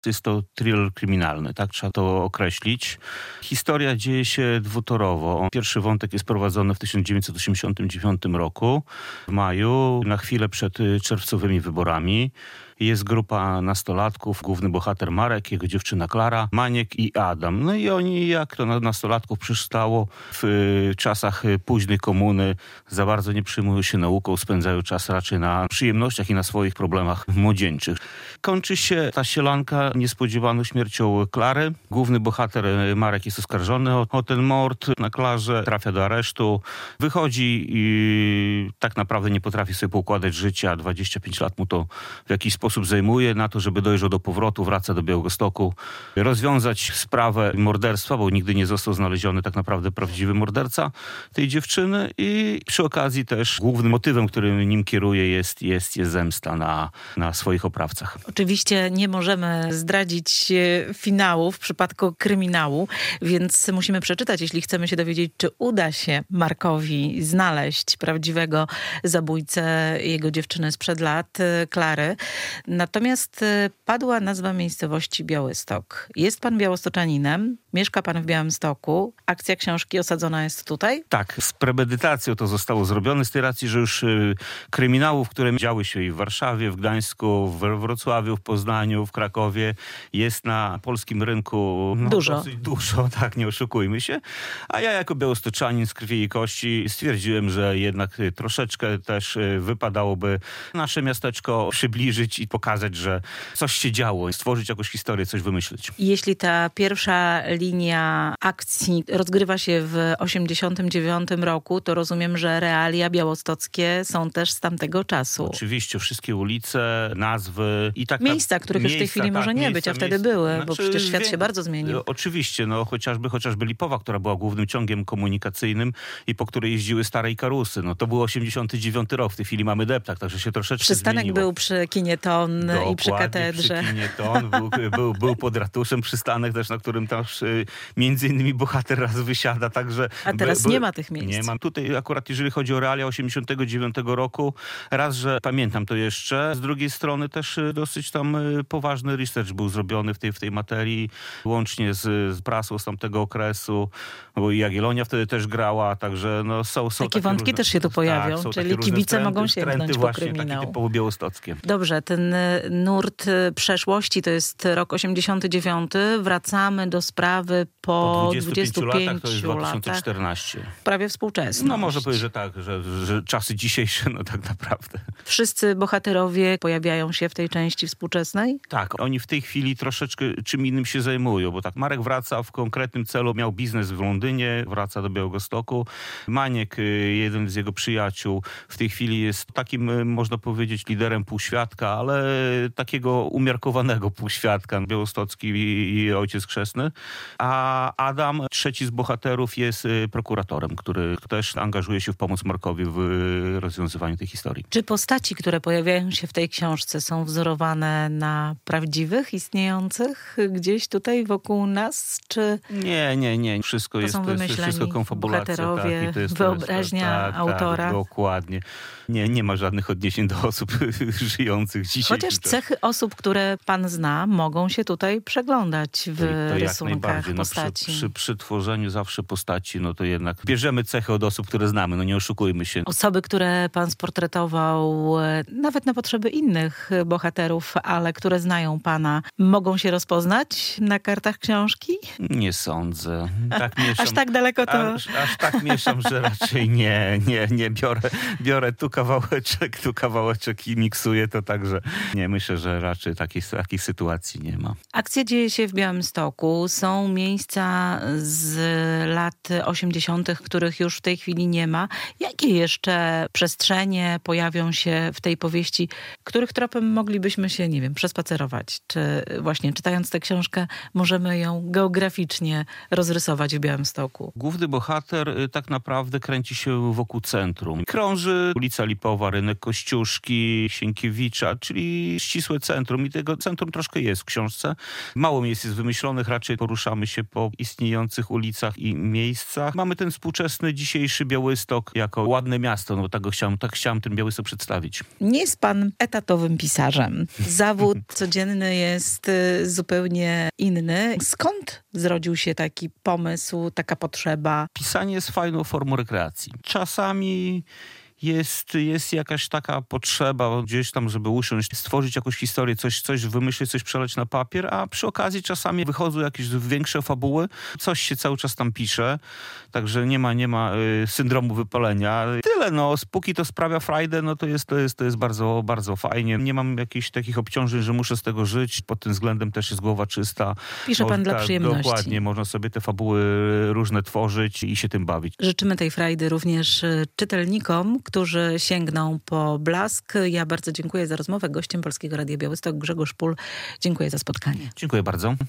Jest to thriller kryminalny, tak trzeba to określić. Historia dzieje się dwutorowo. Pierwszy wątek jest prowadzony w 1989 roku, w maju, na chwilę przed czerwcowymi wyborami. Jest grupa nastolatków, główny bohater Marek, jego dziewczyna Klara, Maniek i Adam. No i oni, jak to na nastolatków przystało, w czasach późnej komuny za bardzo nie przyjmują się nauką, spędzają czas raczej na przyjemnościach i na swoich problemach młodzieńczych. Kończy się ta sielanka niespodziewaną śmiercią Klary. Główny bohater Marek jest oskarżony o ten mord na Klarze, trafia do aresztu, wychodzi i tak naprawdę nie potrafi sobie poukładać życia. 25 lat mu to w jakiś sposób zajmuje na to, żeby dojrzał do powrotu, wraca do Białegostoku, rozwiązać sprawę morderstwa, bo nigdy nie został znaleziony tak naprawdę prawdziwy morderca tej dziewczyny i przy okazji też głównym motywem, który nim kieruje jest zemsta na swoich oprawcach. Oczywiście nie możemy zdradzić finału w przypadku kryminału, więc musimy przeczytać, jeśli chcemy się dowiedzieć, czy uda się Markowi znaleźć prawdziwego zabójcę jego dziewczyny sprzed lat, Klary. Natomiast padła nazwa miejscowości Białystok. Jest pan białostoczaninem, mieszka pan w Białymstoku. Akcja książki osadzona jest tutaj? Tak, z premedytacją to zostało zrobione z tej racji, że już kryminałów, które działy się i w Warszawie, w Gdańsku, w Wrocławiu, w Poznaniu, w Krakowie, jest na polskim rynku dosyć dużo, tak, nie oszukujmy się. A ja jako białostoczanin z krwi i kości stwierdziłem, że jednak troszeczkę też wypadałoby nasze miasteczko przybliżyć i pokazać, że coś się działo, stworzyć jakąś historię, coś wymyślić. Jeśli ta pierwsza linia akcji rozgrywa się w 1989 roku, to rozumiem, że realia białostockie są też z tamtego czasu. Oczywiście, wszystkie ulice, nazwy i tak. Miejsca, których już w tej chwili może nie być, a wtedy były, bo przecież świat się bardzo zmienił. Oczywiście, chociażby Lipowa, która była głównym ciągiem komunikacyjnym i po której jeździły stare Ikarusy. To był 89 rok, w tej chwili mamy deptak, także się troszeczkę przystanek zmieniło. był przy kinie Ton. Dokładnie, i przy katedrze. Przy kinie Ton, był pod ratuszem przystanek też, na którym też między innymi bohater raz wysiada, także... A teraz nie ma tych miejsc. Nie ma. Tutaj akurat jeżeli chodzi o realia 89 roku, raz, że pamiętam to jeszcze, z drugiej strony też dosyć tam poważny research był zrobiony w tej materii, łącznie z prasą z tamtego okresu, bo i Jagiellonia wtedy też grała, także są takie wątki różne, też się tu pojawią, tak, czyli kibice mogą sięgnąć po właśnie kryminał. takie typowo białostockie. Dobrze, ten nurt przeszłości to jest rok 89. Wracamy do sprawy po 25 latach, to jest 2014. Prawie współczesność. No może powiedzieć, że tak, że czasy dzisiejsze, tak naprawdę. Wszyscy bohaterowie pojawiają się w tej części współczesnej? Tak, oni w tej chwili troszeczkę czym innym się zajmują, bo tak Marek wraca w konkretnym celu, miał biznes w Londynie, wraca do Białegostoku. Maniek, jeden z jego przyjaciół, w tej chwili jest takim, można powiedzieć, liderem półświadka, ale takiego umiarkowanego półświadka, białostocki i ojciec chrzestny. A Adam, trzeci z bohaterów, jest prokuratorem, który też angażuje się w pomoc Markowi w rozwiązywaniu tej historii. Czy postaci, które pojawiają się w tej książce, są wzorowane na prawdziwych, istniejących gdzieś tutaj wokół nas? Czy Nie. Wszystko to jest wszystko konfabulacja. Bohaterowie, tak, i to jest wyobraźnia autora. Tak, dokładnie. Nie ma żadnych odniesień do osób żyjących dzisiaj. Chociaż cechy osób, które pan zna, mogą się tutaj przeglądać w rysunkach postaci. Przy tworzeniu zawsze postaci, to jednak bierzemy cechy od osób, które znamy, nie oszukujmy się. Osoby, które pan sportretował, nawet na potrzeby innych bohaterów, ale które znają pana, mogą się rozpoznać na kartach książki? Nie sądzę. Tak mieszam, aż tak daleko to... Aż tak mieszam, że raczej nie. Biorę tu kawałeczek i miksuję to tak, że nie, myślę, że raczej takiej sytuacji nie ma. Akcja dzieje się w Białymstoku. Są miejsca z lat 80., których już w tej chwili nie ma. Jakie jeszcze przestrzenie pojawią się w tej powieści, których tropem moglibyśmy się, przespacerować? Czy właśnie czytając tę książkę możemy ją geograficznie rozrysować w Białymstoku? Główny bohater tak naprawdę kręci się wokół centrum. Krąży ulica Lipowa, rynek Kościuszki, Sienkiewicza, czyli czyli ścisłe centrum i tego centrum troszkę jest w książce. Mało miejsc jest wymyślonych, raczej poruszamy się po istniejących ulicach i miejscach. Mamy ten współczesny, dzisiejszy Białystok jako ładne miasto, no tak chciałem ten Białystok przedstawić. Nie jest pan etatowym pisarzem. Zawód codzienny jest zupełnie inny. Skąd zrodził się taki pomysł, taka potrzeba? Pisanie jest fajną formą rekreacji. Czasami jest jakaś taka potrzeba gdzieś tam, żeby usiąść, stworzyć jakąś historię, coś wymyślić, coś przelać na papier, a przy okazji czasami wychodzą jakieś większe fabuły, coś się cały czas tam pisze, także nie ma syndromu wypalenia. Tyle, no, póki to sprawia frajdę, no to jest bardzo, bardzo fajnie. Nie mam jakichś takich obciążeń, że muszę z tego żyć, pod tym względem też jest głowa czysta. Pisze pan dla przyjemności. Dokładnie, można sobie te fabuły różne tworzyć i się tym bawić. Życzymy tej frajdy również czytelnikom, którzy sięgną po Blask. Ja bardzo dziękuję za rozmowę. Gościem Polskiego Radia Białystok Grzegorz Pól. Dziękuję za spotkanie. Dziękuję bardzo.